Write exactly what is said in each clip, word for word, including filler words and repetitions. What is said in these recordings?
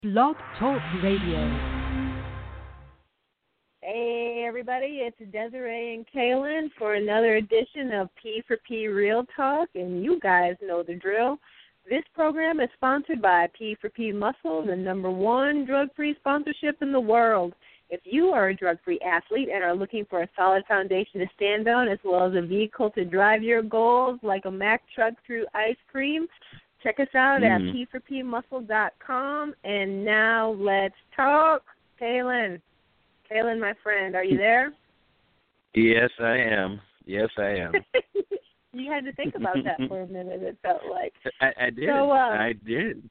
Blog Talk Radio. Hey everybody, it's Desiree and Kaylin for another edition of P for P Real Talk, and you guys know the drill. This program is sponsored by P for P Muscle, the number one drug-free sponsorship in the world. If you are a drug-free athlete and are looking for a solid foundation to stand on as well as a vehicle to drive your goals like a Mack truck through ice cream, check us out mm. at p for p muscle dot com. And now let's talk. Kaylin. Kaylin, my friend, are you there? Yes, I am. Yes, I am. You had to think about that for a minute, it felt like. I, I did. So, um, I did.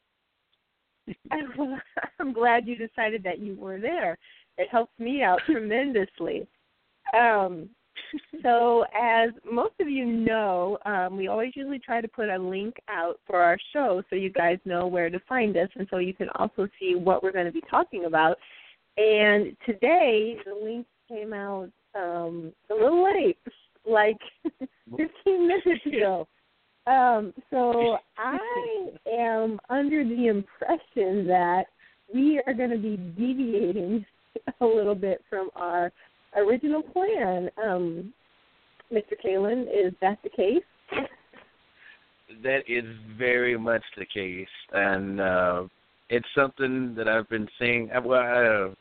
I'm glad you decided that you were there. It helped me out tremendously. Um, so as most of you know, um, we always usually try to put a link out for our show so you guys know where to find us and so you can also see what we're going to be talking about. And today the link came out um, a little late, like fifteen minutes ago. Um, so I am under the impression that we are going to be deviating a little bit from our original plan. Um, Mister Kaylin, is that the case? That is very much the case, and uh, it's something that I've been saying. Well, I,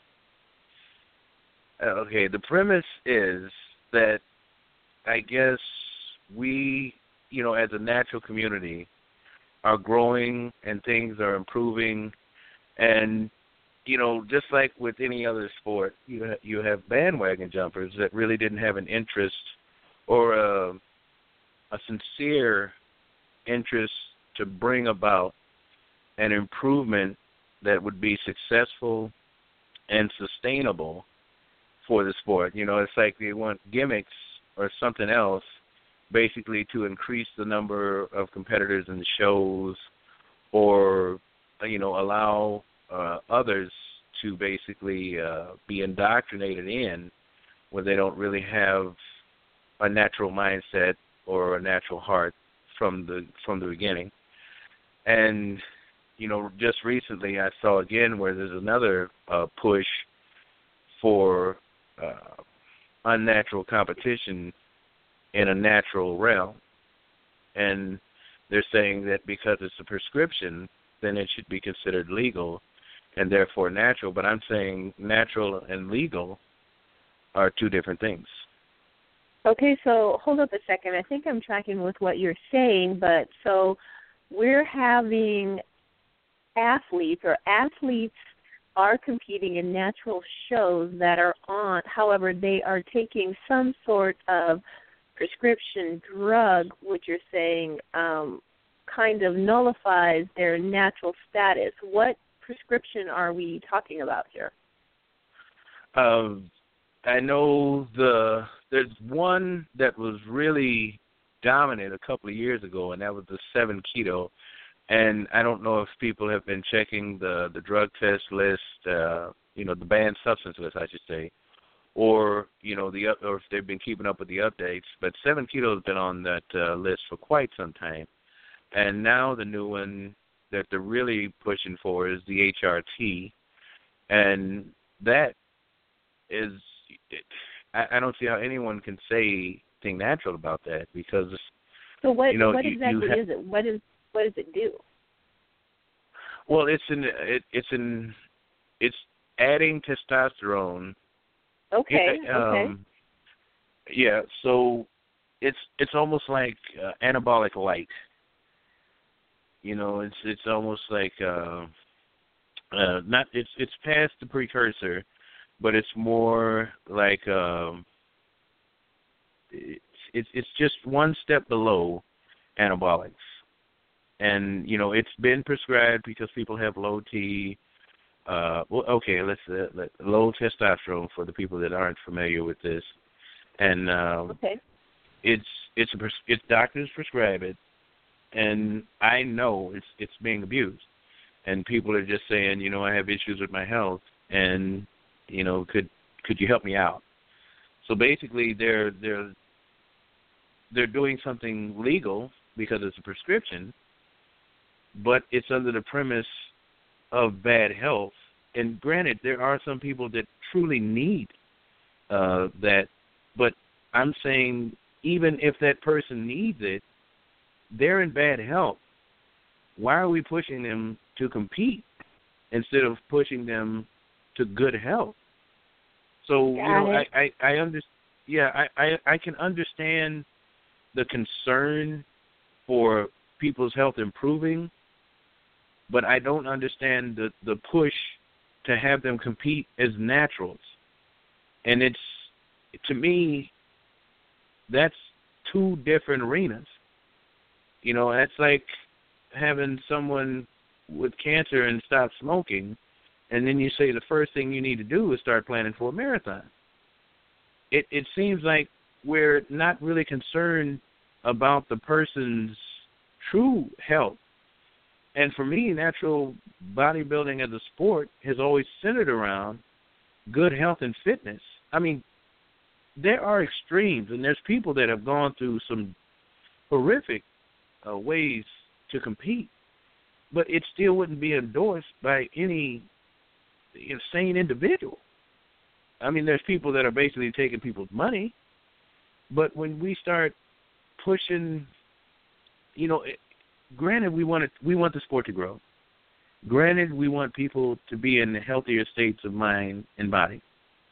uh, okay, the premise is that I guess we, you know, as a natural community, are growing and things are improving, and you know, just like with any other sport, you ha- you have bandwagon jumpers that really didn't have an interest or a, a sincere interest to bring about an improvement that would be successful and sustainable for the sport. You know, it's like they want gimmicks or something else basically to increase the number of competitors in the shows or, you know, allow uh, others to basically uh, be indoctrinated in when they don't really have a natural mindset or a natural heart from the from the beginning. And, you know, just recently I saw again where there's another uh, push for uh, unnatural competition in a natural realm. And they're saying that because it's a prescription, then it should be considered legal and therefore natural. But I'm saying natural and legal are two different things. Okay, so hold up a second. I think I'm tracking with what you're saying, but so we're having athletes or athletes are competing in natural shows that are on. However, they are taking some sort of prescription drug, which you're saying um, kind of nullifies their natural status. What prescription are we talking about here? Um, I know the there's one that was really dominant a couple of years ago, and that was the seven keto. And I don't know if people have been checking the, the drug test list, uh, you know, the banned substance list, I should say, or you know, the or if they've been keeping up with the updates. But seven keto has been on that uh, list for quite some time, and now the new one that they're really pushing for is the H R T, and that is. It, I, I don't see how anyone can say anything natural about that because so what you know, what you, exactly you ha- is it? What is what does it do? Well, it's in it, it's in it's adding testosterone. Okay. It, um, okay. Yeah. So it's it's almost like uh, anabolic light. You know, it's it's almost like uh, uh, not it's it's past the precursor. But it's more like um, it's, it's it's just one step below anabolics, and you know it's been prescribed because people have low T. Uh, well, okay, let's uh, let, low testosterone for the people that aren't familiar with this, and um, okay. it's it's a pres- it's doctors prescribe it, and I know it's it's being abused, and people are just saying, you know, I have issues with my health, and you know, could could you help me out? So basically, they're they're they're doing something legal because it's a prescription, but it's under the premise of bad health, and granted, there are some people that truly need uh, that, but I'm saying even if that person needs it, they're in bad health. Why are we pushing them to compete instead of pushing them to good health? So, Got you know, it. I, I, I under, yeah, I, I, I can understand the concern for people's health improving, but I don't understand the, the push to have them compete as naturals. And it's, to me, that's two different arenas. You know, that's like having someone with cancer and stop smoking, and then you say the first thing you need to do is start planning for a marathon. It it seems like we're not really concerned about the person's true health. And for me, natural bodybuilding as a sport has always centered around good health and fitness. I mean, there are extremes, and there's people that have gone through some horrific uh, ways to compete, but it still wouldn't be endorsed by any insane individual. I mean, there's people that are basically taking people's money, but when we start pushing, you know, it, granted, we want it, we want the sport to grow. Granted, we want people to be in healthier states of mind and body.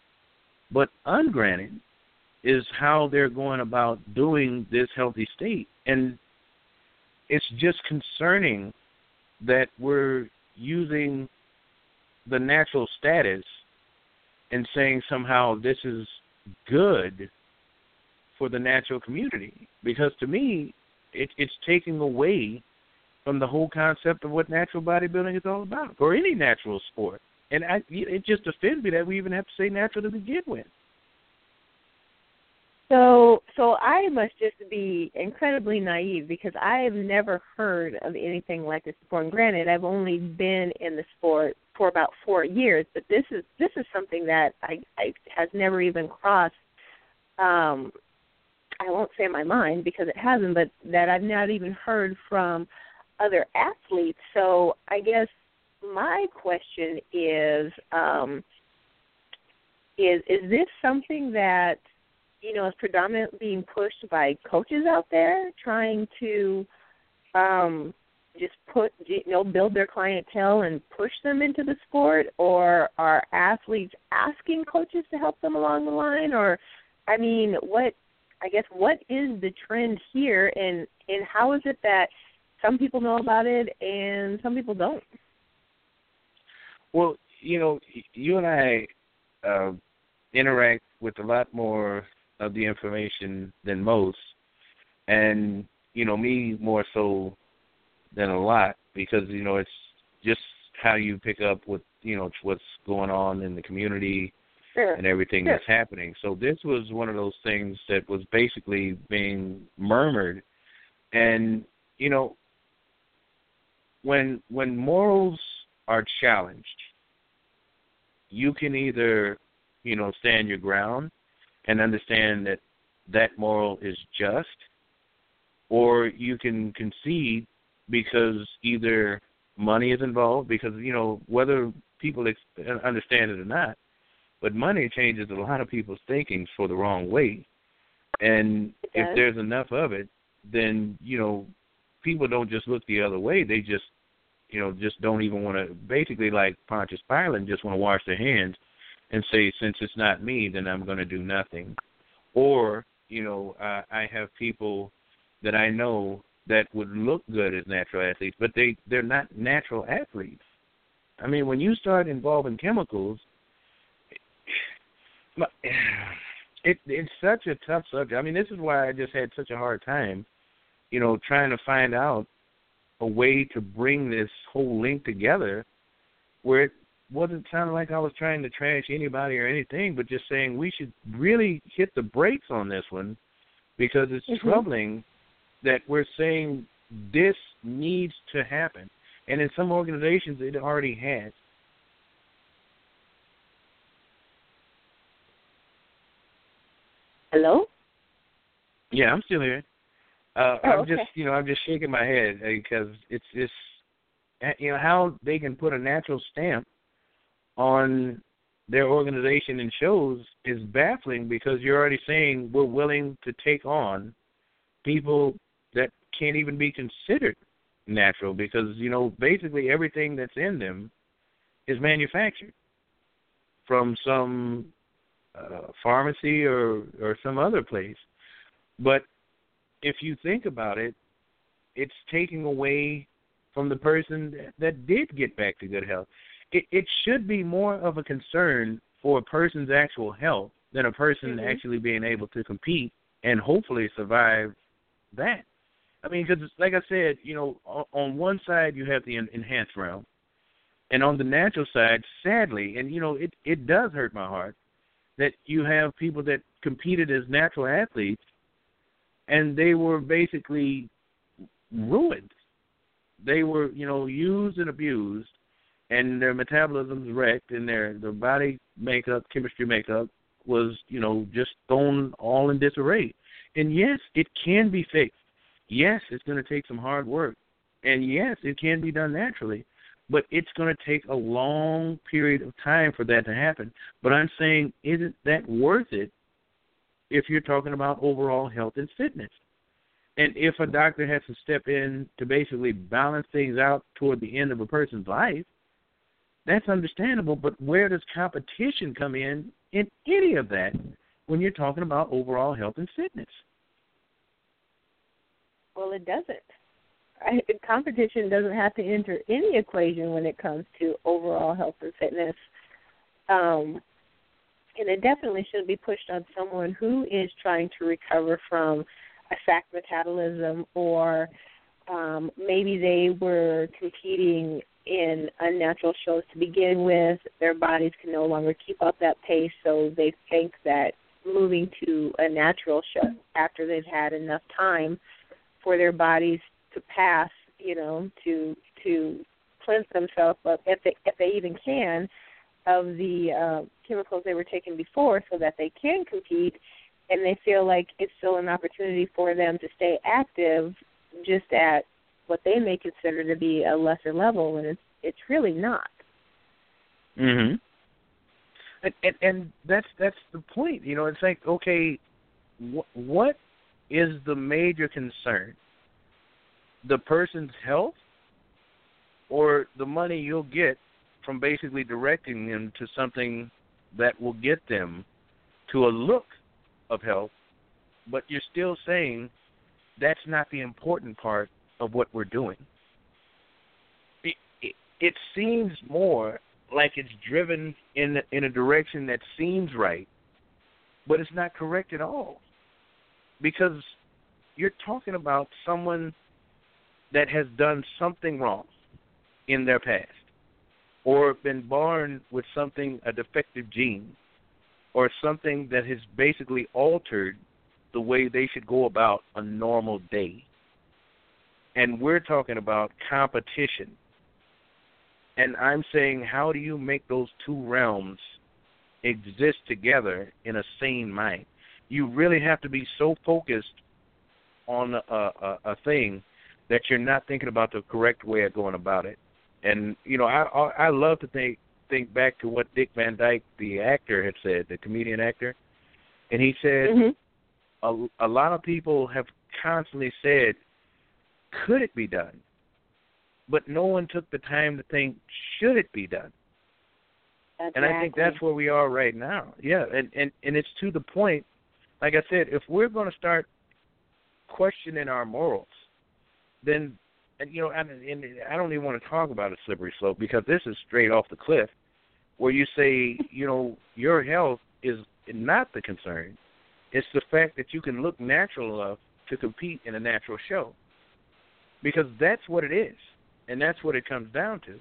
But ungranted is how they're going about doing this healthy state. And it's just concerning that we're using the natural status and saying somehow this is good for the natural community. Because to me, it, it's taking away from the whole concept of what natural bodybuilding is all about, or any natural sport. And I, it just offends me that we even have to say natural to begin with. So, so I must just be incredibly naive because I have never heard of anything like this before. And granted, I've only been in the sport for about four years, but this is this is something that I, I has never even crossed. Um, I won't say my mind because it hasn't, but that I've not even heard from other athletes. So I guess my question is, um, is is this something that, you know, is predominantly being pushed by coaches out there trying to um, just put, you know, build their clientele and push them into the sport? Or are athletes asking coaches to help them along the line? Or, I mean, what, I guess, what is the trend here, and, and how is it that some people know about it and some people don't? Well, you know, you and I uh, interact with a lot more of the information than most, and, you know, me more so than a lot, because, you know, it's just how you pick up what, you know, what's going on in the community Sure. and everything Sure. that's happening. So this was one of those things that was basically being murmured. And, you know, when when morals are challenged, you can either, you know, stand your ground and understand that that moral is just, or you can concede because either money is involved, because, you know, whether people ex- understand it or not, but money changes a lot of people's thinking for the wrong way. And if there's enough of it, then, you know, people don't just look the other way. They just, you know, just don't even want to, basically like Pontius Pilate, just want to wash their hands and say, since it's not me, then I'm going to do nothing. Or, you know, uh, I have people that I know that would look good as natural athletes, but they, they're not natural athletes. I mean, when you start involving chemicals, it, it's such a tough subject. I mean, this is why I just had such a hard time, you know, trying to find out a way to bring this whole link together where it wasn't sounding like I was trying to trash anybody or anything, but just saying we should really hit the brakes on this one, because it's mm-hmm. troubling that we're saying this needs to happen. And in some organizations, it already has. Hello? Yeah, I'm still here. Uh, oh, I'm okay. just, you know, I'm just shaking my head because it's just, you know, how they can put a natural stamp on their organization and shows is baffling, because you're already saying we're willing to take on people that can't even be considered natural, because, you know, basically everything that's in them is manufactured from some uh, pharmacy or, or some other place. But if you think about it, it's taking away from the person that, that did get back to good health. It, it should be more of a concern for a person's actual health than a person mm-hmm. actually being able to compete and hopefully survive that. I mean, because like I said, you know, on, on one side you have the en- enhanced realm, and on the natural side, sadly, and, you know, it, it does hurt my heart that you have people that competed as natural athletes and they were basically ruined. They were, you know, used and abused, and their metabolism's wrecked, and their, their body makeup, chemistry makeup was, you know, just thrown all in disarray. And yes, it can be fixed. Yes, it's going to take some hard work. And yes, it can be done naturally. But it's going to take a long period of time for that to happen. But I'm saying, isn't that worth it if you're talking about overall health and fitness? And if a doctor has to step in to basically balance things out toward the end of a person's life, that's understandable. But where does competition come in in any of that when you're talking about overall health and fitness? Well, it doesn't. I, competition doesn't have to enter any equation when it comes to overall health and fitness. Um, and it definitely should be pushed on someone who is trying to recover from a sac metabolism, or um, maybe they were competing in unnatural shows to begin with. Their bodies can no longer keep up that pace, so they think that moving to a natural show after they've had enough time for their bodies to pass, you know, to to cleanse themselves up, if they, if they even can, of the uh, chemicals they were taking before, so that they can compete, and they feel like it's still an opportunity for them to stay active just at what they may consider to be a lesser level, and it's it's really not. Mm-hmm. And, and, and that's that's the point. You know, it's like, okay, wh- what is the major concern? The person's health, or the money you'll get from basically directing them to something that will get them to a look of health, but you're still saying that's not the important part of what we're doing. It, it, it seems more like it's driven in in a direction that seems right, but it's not correct at all, because you're talking about someone that has done something wrong in their past, or been born with something, a defective gene, or something that has basically altered the way they should go about a normal day. And we're talking about competition. And I'm saying, how do you make those two realms exist together in a sane mind? You really have to be so focused on a, a, a thing that you're not thinking about the correct way of going about it. And, you know, I I love to think think back to what Dick Van Dyke, the actor, had said, the comedian actor. And he said, mm-hmm. a, a lot of people have constantly said, could it be done? But no one took the time to think, should it be done? Exactly. And I think that's where we are right now. Yeah, and, and, and it's to the point, like I said, if we're going to start questioning our morals, then, and, you know, and, and I don't even want to talk about a slippery slope, because this is straight off the cliff, where you say, you know, your health is not the concern. It's the fact that you can look natural enough to compete in a natural show, because that's what it is, and that's what it comes down to.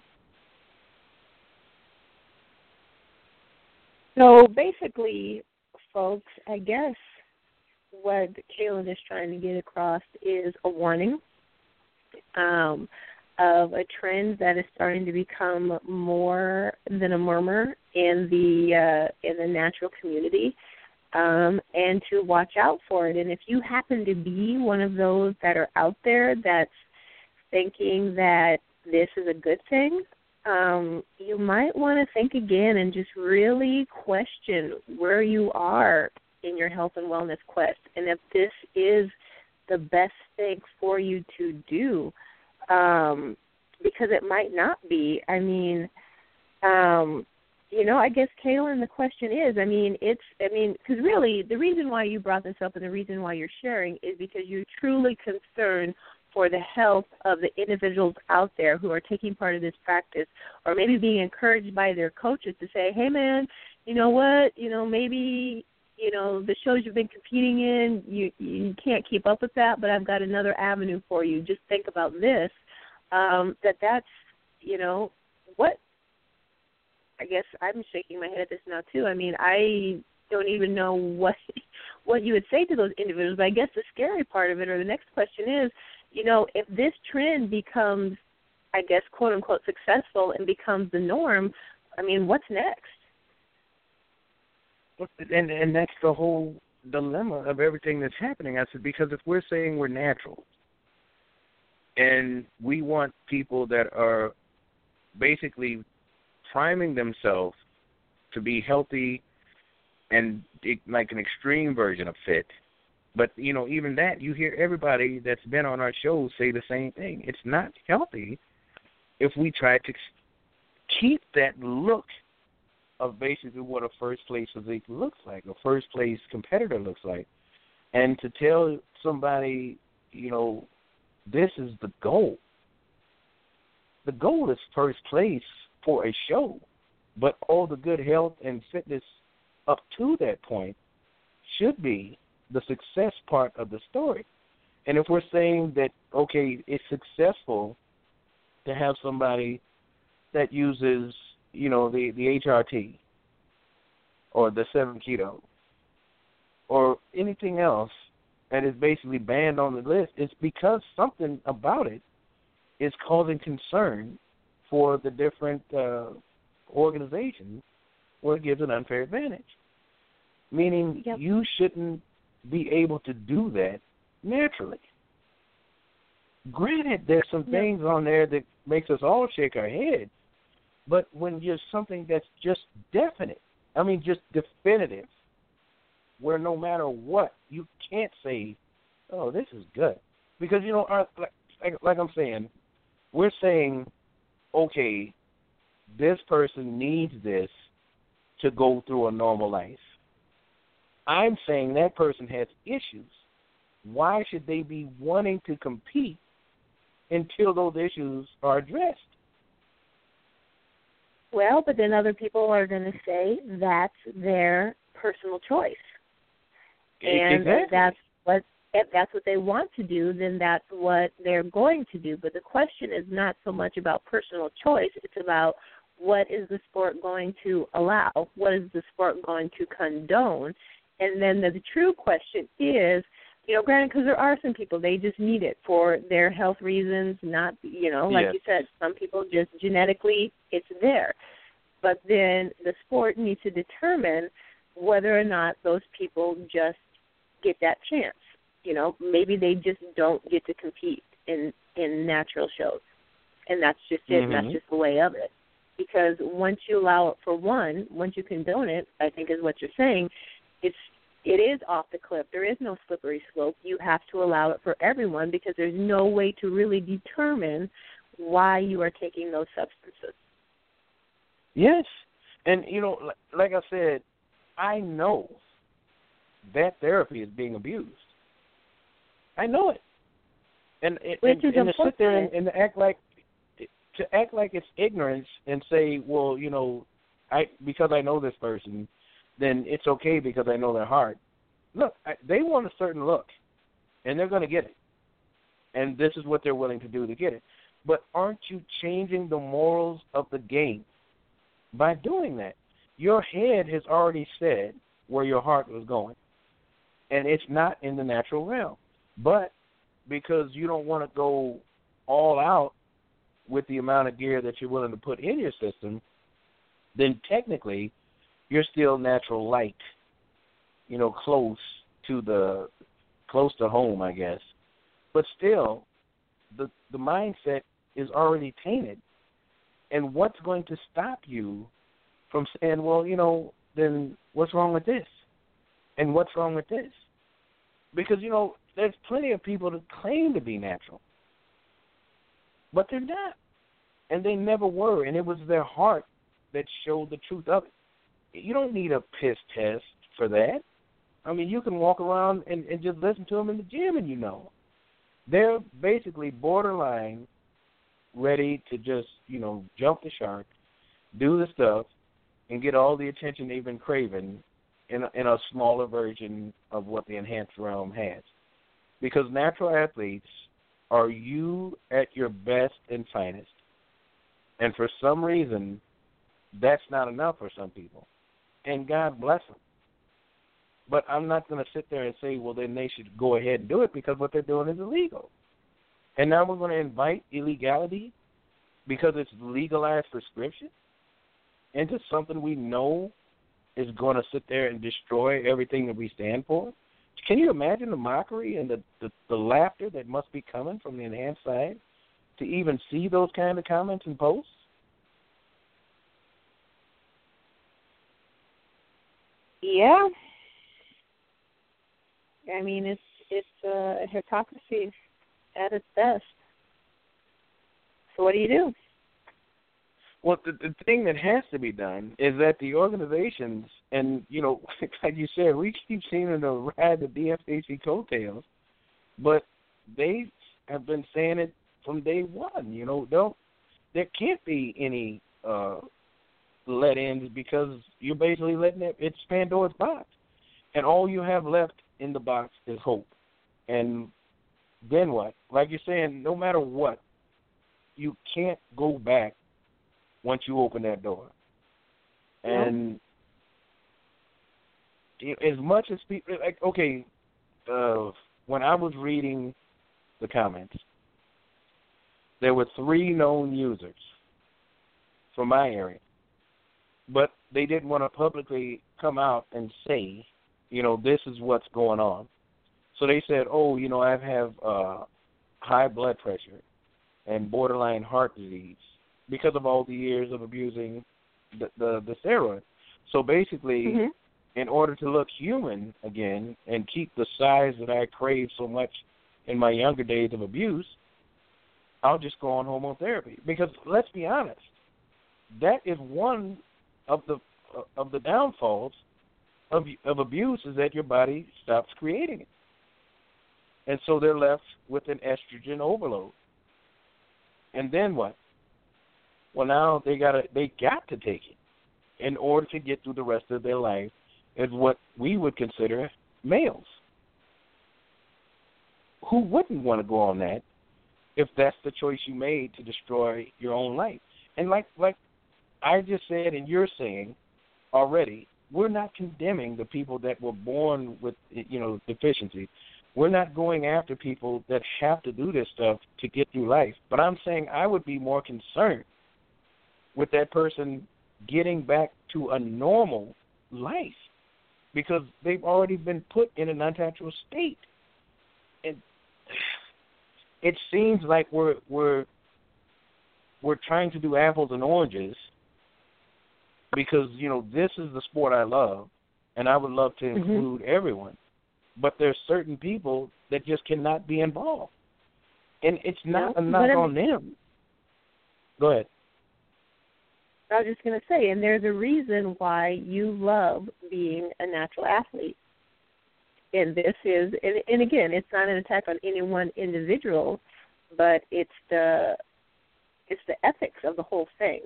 So basically, folks, I guess what Kaylin is trying to get across is a warning Um, of a trend that is starting to become more than a murmur in the uh, in the natural community, um, and to watch out for it. And if you happen to be one of those that are out there that's thinking that this is a good thing, um, you might want to think again and just really question where you are in your health and wellness quest, and if this is the best thing for you to do, um, because it might not be. I mean, um, you know, I guess, Kaylin, the question is, I mean, it's, I mean, because really the reason why you brought this up and the reason why you're sharing is because you're truly concerned for the health of the individuals out there who are taking part of this practice, or maybe being encouraged by their coaches to say, hey, man, you know what, you know, maybe, you know, the shows you've been competing in, you you can't keep up with that, but I've got another avenue for you. Just think about this, um, that that's, you know, what, I guess I'm shaking my head at this now, too. I mean, I don't even know what what you would say to those individuals, but I guess the scary part of it, or the next question is, you know, if this trend becomes, I guess, quote, unquote, successful and becomes the norm, I mean, what's next? And and that's the whole dilemma of everything that's happening. I said, because if we're saying we're natural and we want people that are basically priming themselves to be healthy and like an extreme version of fit, but, you know, even that, you hear everybody that's been on our show say the same thing. It's not healthy if we try to keep that look of basically what a first-place physique looks like, a first-place competitor looks like, and to tell somebody, you know, this is the goal. The goal is first place for a show, but all the good health and fitness up to that point should be the success part of the story. And if we're saying that, okay, it's successful to have somebody that uses, you know, the, the H R T or the seven keto or anything else that is basically banned on the list, it's because something about it is causing concern for the different uh, organizations where it gives an unfair advantage. Meaning yep. you shouldn't be able to do that naturally. Granted, there's some yep. things on there that makes us all shake our heads, but when you're something that's just definite, I mean just definitive, where no matter what, you can't say, oh, this is good. Because, you know, our, like, like I'm saying, we're saying, okay, this person needs this to go through a normal life. I'm saying that person has issues. Why should they be wanting to compete until those issues are addressed? Well, but then other people are going to say that's their personal choice. And exactly. if that's what if that's what they want to do, then that's what they're going to do. But the question is not so much about personal choice. It's about what is the sport going to allow? What is the sport going to condone? And then the, the true question is, you know, granted, because there are some people, they just need it for their health reasons, not, you know, like yes. you said, some people just genetically, it's there. But then the sport needs to determine whether or not those people just get that chance. You know, maybe they just don't get to compete in, in natural shows. And that's just it, mm-hmm. and that's just the way of it. Because once you allow it for one, once you condone it, I think is what you're saying, it's it is off the cliff. There is no slippery slope. You have to allow it for everyone because there's no way to really determine why you are taking those substances. Yes. And, you know, like I said, I know that therapy is being abused. I know it. And, and, Which is and to sit there and, unfortunate. and act like to act like it's ignorance and say, well, you know, I because I know this person, then it's okay because I know their heart. Look, I, they want a certain look, and they're going to get it. And this is what they're willing to do to get it. But aren't you changing the morals of the game by doing that? Your head has already said where your heart was going, and it's not in the natural realm. But because you don't want to go all out with the amount of gear that you're willing to put in your system, then technically you're still natural light, you know, close to the close to home, I guess. But still, the the mindset is already tainted. And what's going to stop you from saying, well, you know, then what's wrong with this? And what's wrong with this? Because, you know, there's plenty of people that claim to be natural, but they're not. And they never were, and it was their heart that showed the truth of it. You don't need a piss test for that. I mean, you can walk around and, and just listen to them in the gym and you know. They're basically borderline ready to just, you know, jump the shark, do the stuff, and get all the attention they've been craving in a, in a smaller version of what the enhanced realm has. Because natural athletes are you at your best and finest. And for some reason, that's not enough for some people. And God bless them. But I'm not going to sit there and say, well, then they should go ahead and do it because what they're doing is illegal. And now we're going to invite illegality because it's legalized prescription into something we know is going to sit there and destroy everything that we stand for. Can you imagine the mockery and the, the, the laughter that must be coming from the enhanced side to even see those kind of comments and posts? Yeah. I mean, it's it's uh, hypocrisy at its best. So what do you do? Well, the, the thing that has to be done is that the organizations, and, you know, like you said, we keep seeming to ride the D F A C coattails, but they have been saying it from day one. You know, don't, there can't be any uh, let-ins because you're basically letting it, it's Pandora's box. And all you have left in the box is hope. And then what? Like you're saying, no matter what, you can't go back once you open that door. And as much as people, like, okay, uh, when I was reading the comments, there were three known users from my area, but they didn't want to publicly come out and say, you know, this is what's going on. So they said, oh, you know, I have uh, high blood pressure and borderline heart disease because of all the years of abusing the, the, the steroid. So basically, mm-hmm. in order to look human again and keep the size that I craved so much in my younger days of abuse, I'll just go on hormone therapy. Because let's be honest, that is one of the uh, of the downfalls of of abuse is that your body stops creating it. And so they're left with an estrogen overload. And then what? Well, now they gotta they got to take it in order to get through the rest of their life as what we would consider males. Who wouldn't want to go on that if that's the choice you made to destroy your own life? And like like I just said and you're saying already, we're not condemning the people that were born with, you know, deficiencies. We're not going after people that have to do this stuff to get through life. But I'm saying I would be more concerned with that person getting back to a normal life because they've already been put in an unnatural state. And it seems like we're we're we're trying to do apples and oranges because, you know, this is the sport I love, and I would love to include mm-hmm. everyone. But there's certain people that just cannot be involved. And it's not yeah, a knock on them. Go ahead. I was just going to say, and there's a reason why you love being a natural athlete. And this is, and, and again, it's not an attack on any one individual, but it's the it's the ethics of the whole thing.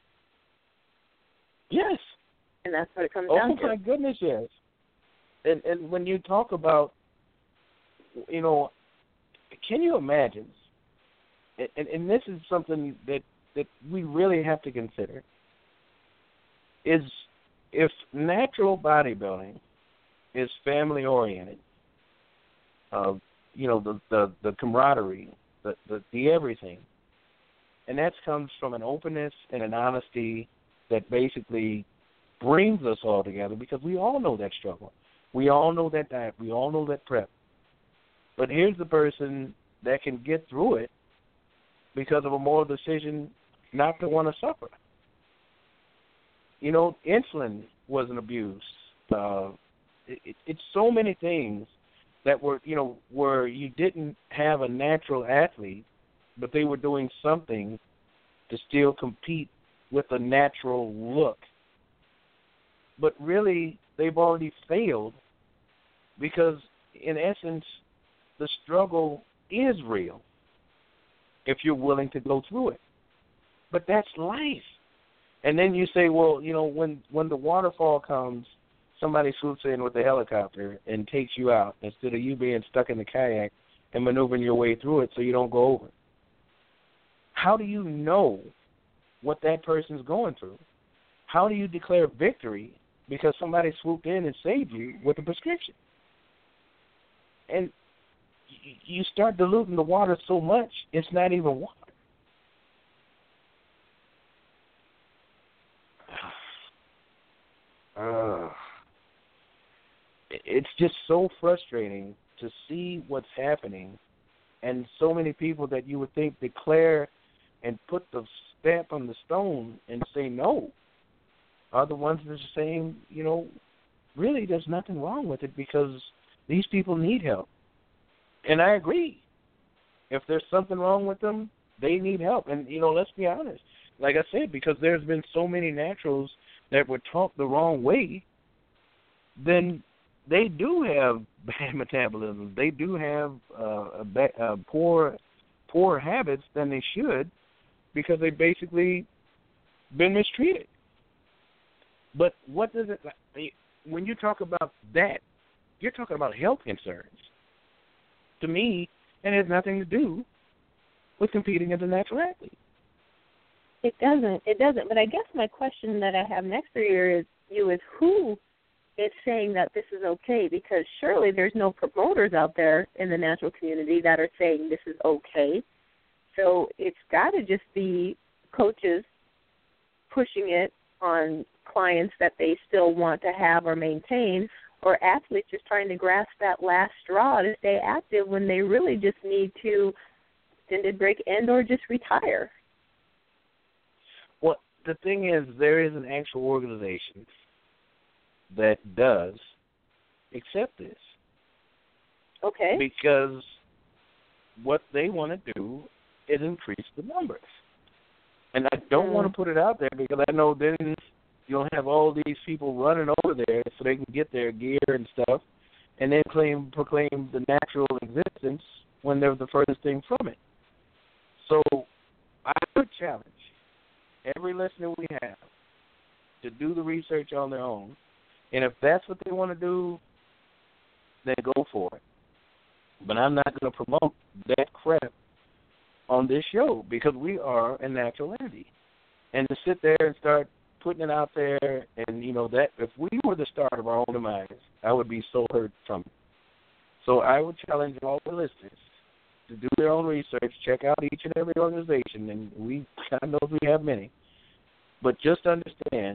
Yes. And that's what it comes oh, down to. Oh, my goodness, yes. And and when you talk about, you know, can you imagine, and, and this is something that, that we really have to consider, is if natural bodybuilding is family-oriented, uh, you know, the, the, the camaraderie, the, the, the everything, and that comes from an openness and an honesty that basically brings us all together because we all know that struggle. We all know that diet. We all know that prep. But here's the person that can get through it because of a moral decision not to want to suffer. You know, insulin was an abuse. Uh, it, it, it's so many things that were, you know, where you didn't have a natural athlete, but they were doing something to still compete with a natural look. But really, they've already failed because, in essence, the struggle is real if you're willing to go through it. But that's life. And then you say, well, you know, when, when the waterfall comes, somebody swoops in with a helicopter and takes you out instead of you being stuck in the kayak and maneuvering your way through it so you don't go over. How do you know what that person's going through? How do you declare victory because somebody swooped in and saved you with a prescription? And you start diluting the water so much, it's not even water. Uh, it's just so frustrating to see what's happening, and so many people that you would think declare and put the stamp on the stone and say no are the ones that are saying, you know, really there's nothing wrong with it because these people need help. And I agree. If there's something wrong with them, they need help. And, you know, let's be honest. Like I said, because there's been so many naturals that were taught the wrong way, then they do have bad metabolism. They do have uh, a ba- uh, poor, poor habits than they should because they've basically been mistreated. But what does it, when you talk about that, you're talking about health concerns. To me, it has nothing to do with competing as a natural athlete. It doesn't. It doesn't. But I guess my question that I have next for you is, you is who is saying that this is okay? Because surely there's no promoters out there in the natural community that are saying this is okay. So it's got to just be coaches pushing it on clients that they still want to have or maintain, or athletes just trying to grasp that last straw to stay active when they really just need to extended break end or just retire. Well, the thing is, there is an actual organization that does accept this. Okay. Because what they want to do is increase the numbers. And I don't mm. want to put it out there because I know then you'll have all these people running over there so they can get their gear and stuff and then claim proclaim the natural existence when they're the furthest thing from it. So I would challenge every listener we have to do the research on their own. And if that's what they want to do, then go for it. But I'm not going to promote that crap on this show because we are a natural entity. And to sit there and start putting it out there and, you know, that if we were the start of our own demise, I would be so hurt from it. So I would challenge all the listeners to do their own research, check out each and every organization, and we God knows we have many. But just understand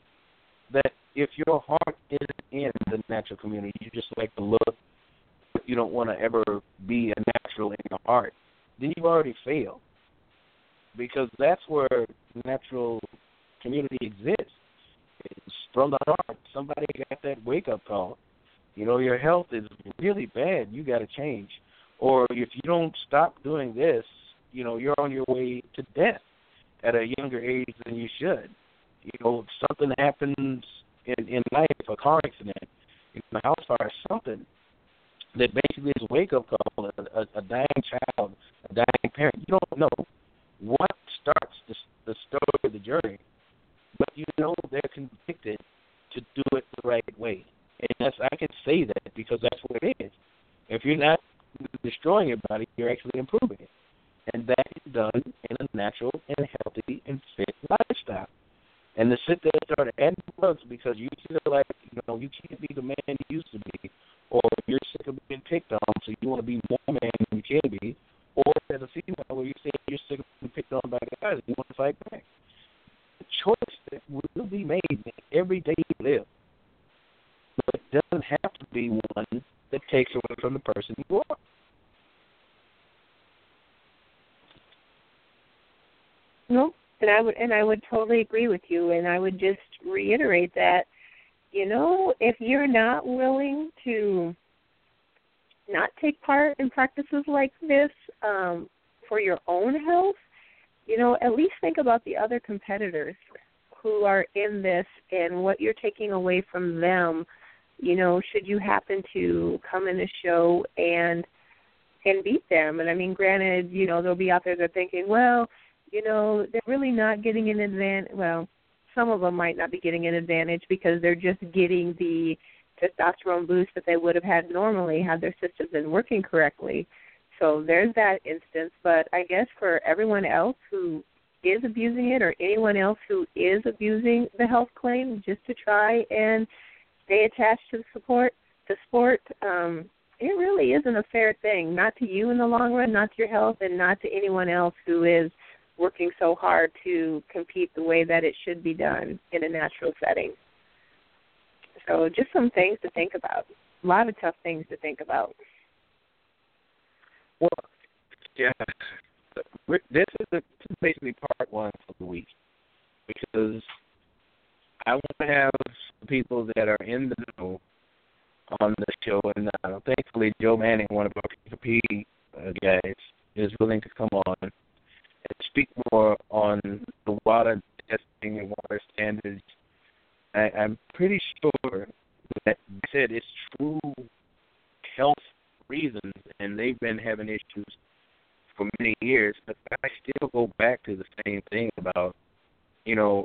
that if your heart isn't in the natural community, you just like to look, but you don't want to ever be a natural in your heart, then you've already failed. Because that's where the natural community exists. It's from the heart. Somebody got that wake-up call. You know, your health is really bad. You got to change. Or if you don't stop doing this, you know, you're on your way to death at a younger age than you should. You know, something happens in, in life, a car accident, in a house fire, something that basically is a wake-up call, a, a, a dying child, a dying parent. You don't know what starts the, the story, the journey, but you know they're convicted to do it the right way. And that's, I can say that because that's what it is. If you're not destroying your body, you're actually improving it. And that is done in a natural and healthy and fit lifestyle. And to sit there and start adding drugs because you feel like, you know, you can't be the man you used to be, or you're sick of being picked on, so you want to be more man than you can be, or as a female where you say you're sick of being picked on by guys and you want to fight back. The choice that will be made every day you live. But it doesn't have to be one that takes away from the person you are. Nope. And I would and I would totally agree with you. And I would just reiterate that, you know, if you're not willing to not take part in practices like this um, for your own health, you know, at least think about the other competitors who are in this and what you're taking away from them. You know, should you happen to come in the show and and beat them. And I mean, granted, you know, they'll be out there that are thinking, well, you know, they're really not getting an advantage. Well, some of them might not be getting an advantage because they're just getting the testosterone boost that they would have had normally had their systems been working correctly. So there's that instance. But I guess for everyone else who is abusing it or anyone else who is abusing the health claim just to try and stay attached to the support, the sport, um, it really isn't a fair thing, not to you in the long run, not to your health, and not to anyone else who is working so hard to compete the way that it should be done in a natural setting. So just some things to think about. A lot of tough things to think about. Well, yeah, this is, a, this is basically part one of the week because I want to have people that are in the know on the show, and uh, thankfully Joe Manning, one of our P P uh, guys, is willing to come on and speak more on the water testing and water standards. I, I'm pretty sure that they said it's true health reasons, and they've been having issues for many years, but I still go back to the same thing about, you know,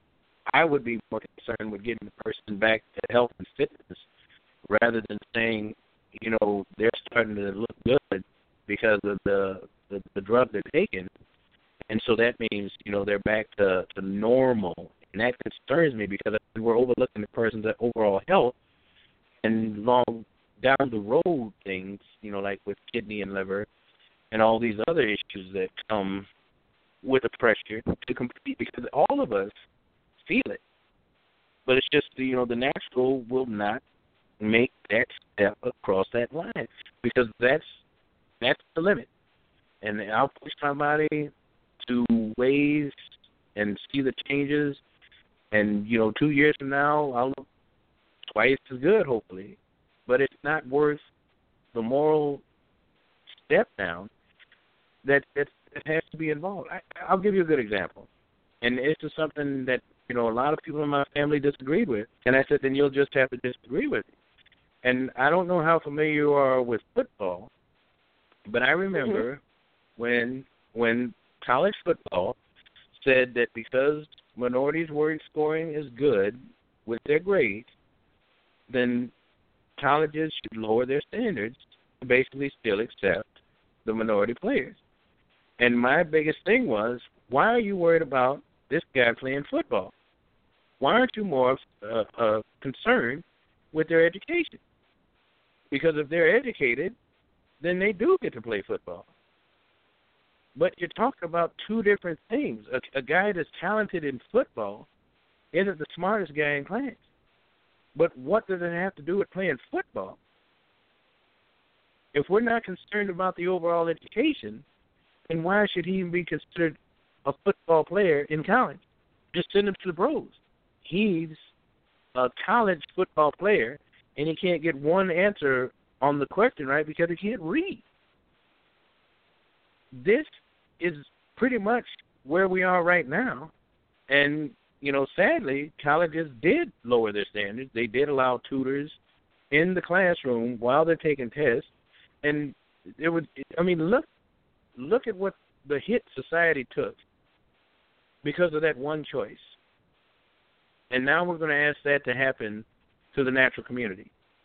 I would be more concerned with getting the person back to health and fitness rather than saying, you know, they're starting to look good because of the, the, the drug they're taking. And so that means, you know, they're back to, to normal. And that concerns me because we're overlooking the person's overall health and long down the road things, you know, like with kidney and liver and all these other issues that come with the pressure to compete because all of us feel it. But it's just, you know, the natural will not make that step across that line because that's that's the limit. And I'll push somebody to ways and see the changes, and, you know, two years from now, I'll look twice as good, hopefully. But it's not worth the moral step down that, that, that has to be involved. I, I'll give you a good example. And it's just something that, you know, a lot of people in my family disagreed with. And I said, then you'll just have to disagree with it. And I don't know how familiar you are with football, but I remember mm-hmm. when when college football said that because minorities weren't scoring as good with their grades, then colleges should lower their standards to basically still accept the minority players. And my biggest thing was, why are you worried about this guy playing football? Why aren't you more uh, uh, concerned with their education? Because if they're educated, then they do get to play football. But you're talking about two different things. A, a guy that's talented in football isn't the smartest guy in class. But what does it have to do with playing football? If we're not concerned about the overall education, then why should he even be considered a football player in college? Just send him to the pros. He's a college football player, and he can't get one answer on the question right because he can't read. This is pretty much where we are right now. And, you know, sadly, colleges did lower their standards. They did allow tutors in the classroom while they're taking tests. And it would, I mean, look, look at what the hit society took because of that one choice. And now we're going to ask that to happen to the natural community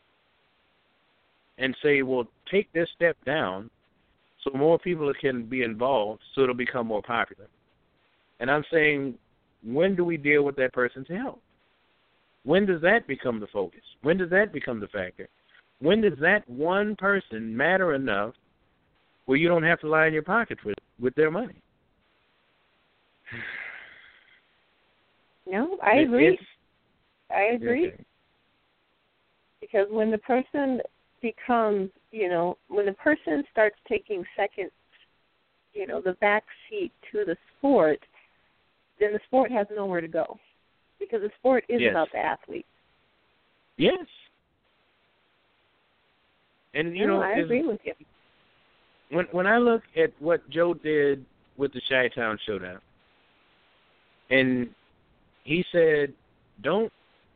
and say, well, take this step down so more people can be involved so it'll become more popular. And I'm saying, when do we deal with that person's health? When does that become the focus? When does that become the factor? When does that one person matter enough where you don't have to lie in your pocket with, with their money? No, I agree. It's, I agree. Okay. Because when the person becomes, you know, when the person starts taking second, you know, the back seat to the sport, then the sport has nowhere to go, because the sport is yes. about the athlete. Yes. And you no, know, I agree with you. When when I look at what Joe did with the Chi-Town Showdown, and he said, don't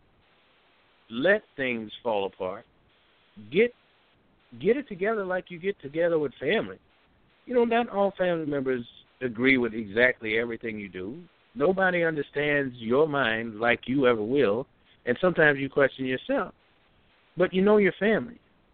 let things fall apart. Get get it together like you get together with family. You know, not all family members agree with exactly everything you do. Nobody understands your mind like you ever will, and sometimes you question yourself. But you know your family.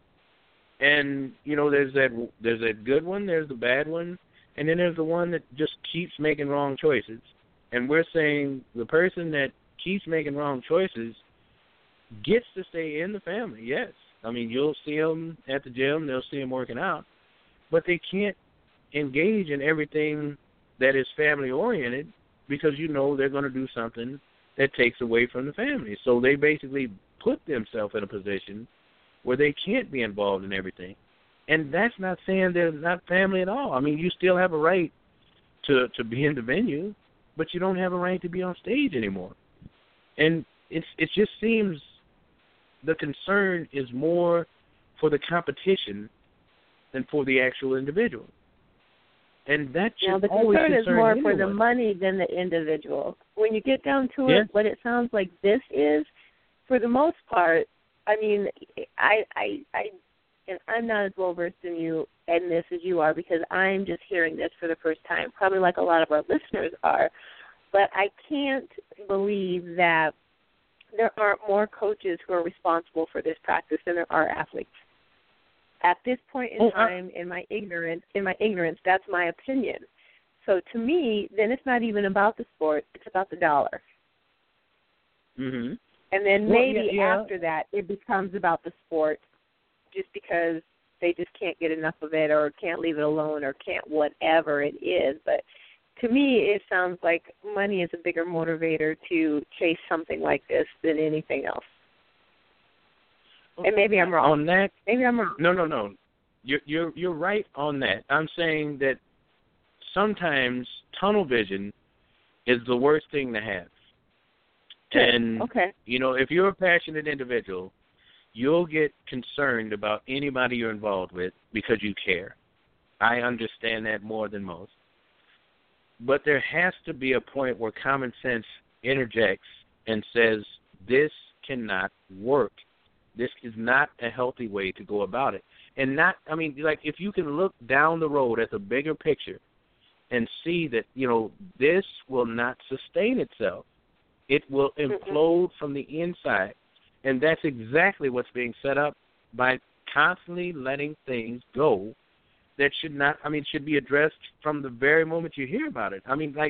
And, you know, there's that there's that good one, there's the bad one, and then there's the one that just keeps making wrong choices. And we're saying the person that keeps making wrong choices gets to stay in the family, yes. I mean, you'll see them at the gym, they'll see them working out, but they can't engage in everything that is family-oriented because you know they're going to do something that takes away from the family. So they basically put themselves in a position where they can't be involved in everything. And that's not saying they're not family at all. I mean, you still have a right to, to be in the venue, but you don't have a right to be on stage anymore. And it's it just seems the concern is more for the competition than for the actual individual. And that should now, the always concern is more anyone. for the money than the individual. When you get down to yeah. it, what it sounds like this is, for the most part, I mean, I, I, I, and I'm not as well versed in you in this as you are, because I'm just hearing this for the first time, probably like a lot of our listeners are. But I can't believe that there aren't more coaches who are responsible for this practice than there are athletes. At this point in oh, time, I, in my ignorance, in my ignorance, that's my opinion. So to me, then it's not even about the sport; it's about the dollar. mm-hmm. And then well, maybe yeah, yeah. after that, it becomes about the sport, just because they just can't get enough of it, or can't leave it alone, or can't whatever it is. But to me, it sounds like money is a bigger motivator to chase something like this than anything else. And maybe I'm wrong. On that, maybe I'm wrong. No, no, no. You're you're you're right on that. I'm saying that sometimes tunnel vision is the worst thing to have. And okay. you know, if you're a passionate individual, you'll get concerned about anybody you're involved with because you care. I understand that more than most. But there has to be a point where common sense interjects and says, this cannot work. This is not a healthy way to go about it. And not, I mean, like, if you can look down the road at the bigger picture and see that, you know, this will not sustain itself. It will implode from the inside. And that's exactly what's being set up by constantly letting things go that should not, I mean, should be addressed from the very moment you hear about it. I mean, like,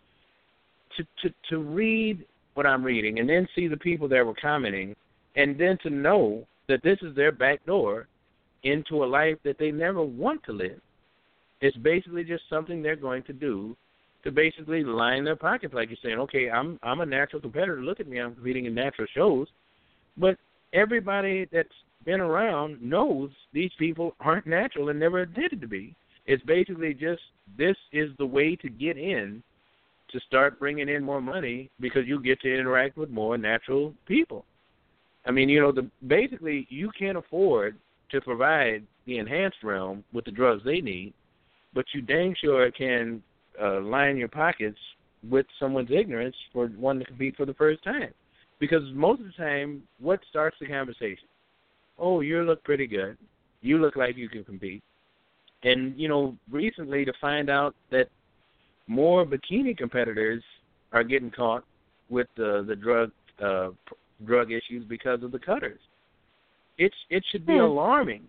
to, to, to read what I'm reading and then see the people that were commenting and then to know that this is their back door into a life that they never want to live. It's basically just something they're going to do to basically line their pockets, like you're saying, okay, I'm I'm a natural competitor. Look at me, I'm competing in natural shows. But everybody that's been around knows these people aren't natural and never intended to be. It's basically just this is the way to get in to start bringing in more money because you get to interact with more natural people. I mean, you know, the basically you can't afford to provide the enhanced realm with the drugs they need, but you dang sure can uh, line your pockets with someone's ignorance for one to compete for the first time. Because most of the time, what starts the conversation? Oh, you look pretty good. You look like you can compete. And, you know, recently to find out that more bikini competitors are getting caught with the, the drug uh, drug issues because of the cutters. It's, it should be hmm. alarming.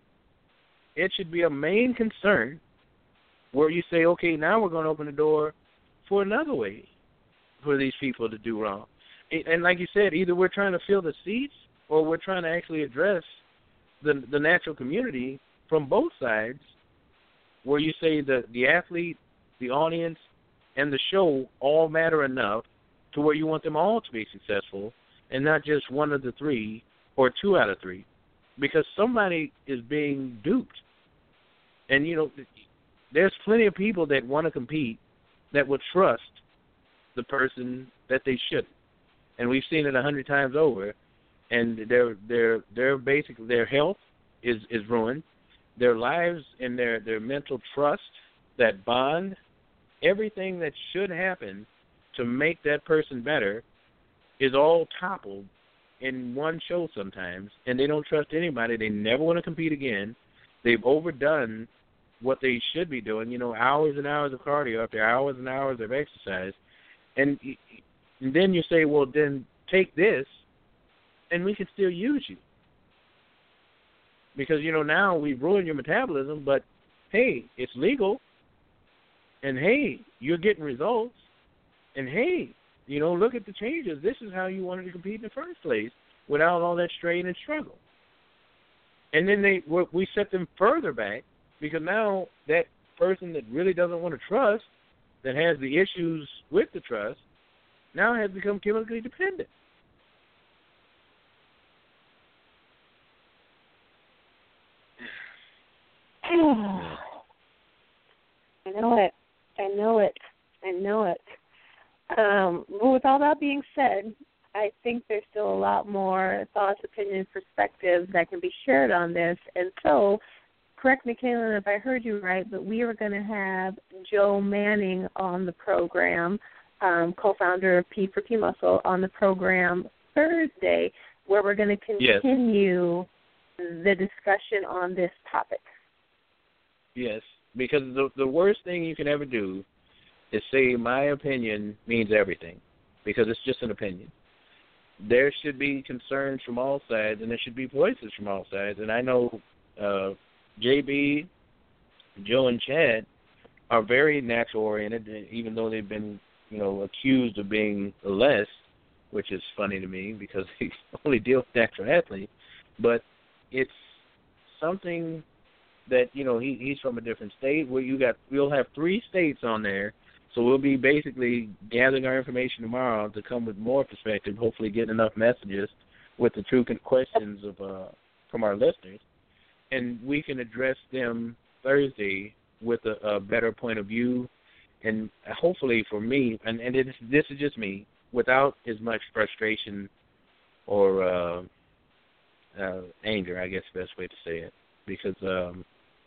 It should be a main concern where you say, okay, now we're going to open the door for another way for these people to do wrong. And like you said, either we're trying to fill the seats or we're trying to actually address the the natural community from both sides, where you say that the athlete, the audience, and the show all matter enough to where you want them all to be successful and not just one of the three or two out of three, because somebody is being duped. And, you know, there's plenty of people that want to compete that will trust the person that they shouldn't. And we've seen it a hundred times over. And their their their basic their health is, is ruined. Their lives and their, their mental trust, that bond, everything that should happen to make that person better is all toppled in one show sometimes, and they don't trust anybody. They never want to compete again. They've overdone what they should be doing, you know, hours and hours of cardio after hours and hours of exercise. And, and then you say, well, then take this, and we can still use you. Because, you know, now we've ruined your metabolism, but, hey, it's legal, and, hey, you're getting results, and, hey, you know, look at the changes. This is how you wanted to compete in the first place without all that strain and struggle. And then they we set them further back because now that person that really doesn't want to trust, that has the issues with the trust, now has become chemically dependent. I know it. I know it. I know it. Um, well, with all that being said, I think there's still a lot more thoughts, opinions, perspectives that can be shared on this. And so, correct me, Kaylin, if I heard you right, but we are going to have Joe Manning on the program, um, co-founder of P for P Muscle, on the program Thursday, where we're going to continue yes. the discussion on this topic. Yes, because the the worst thing you can ever do is say my opinion means everything, because it's just an opinion. There should be concerns from all sides, and there should be voices from all sides. And I know uh, J B, Joe, and Chad are very natural-oriented, even though they've been, you know, accused of being less, which is funny to me because they only deal with natural athletes. But it's something that, you know, he he's from a different state where you got, we'll have three states on there. So we'll be basically gathering our information tomorrow to come with more perspective, hopefully get enough messages with the true questions of uh, from our listeners. And we can address them Thursday with a, a better point of view. And hopefully for me, and, and it is, this is just me, without as much frustration or uh, uh, anger, I guess the best way to say it. Because um,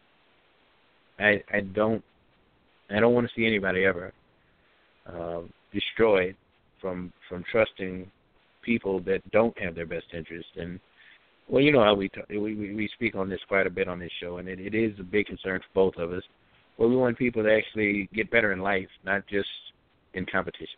I I don't, I don't want to see anybody ever uh, destroyed from from trusting people that don't have their best interest. And, well, you know how we, talk, we we speak on this quite a bit on this show, and it, it is a big concern for both of us. But we want people to actually get better in life, not just in competition.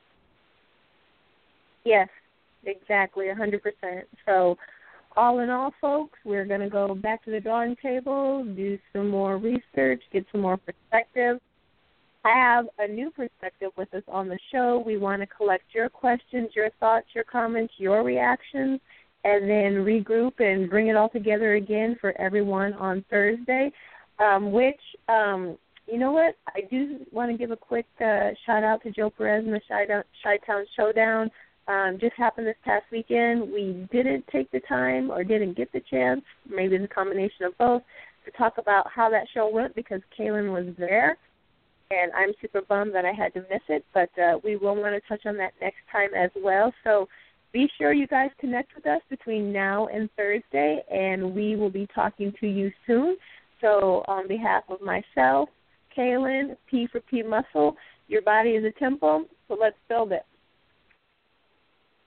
Yes, exactly, one hundred percent. So all in all, folks, we're going to go back to the drawing table, do some more research, get some more perspective. Have a new perspective with us on the show. We want to collect your questions, your thoughts, your comments, your reactions, and then regroup and bring it all together again for everyone on Thursday, um, which, um, you know what, I do want to give a quick uh, shout-out to Joe Perez and the Chi-Town Showdown. Um, just happened this past weekend. We didn't take the time or didn't get the chance, maybe it's a combination of both, to talk about how that show went because Kaylin was there. And I'm super bummed that I had to miss it, but uh, we will want to touch on that next time as well. So be sure you guys connect with us between now and Thursday, and we will be talking to you soon. So on behalf of myself, Kaylin, P for P Muscle, your body is a temple, so let's build it.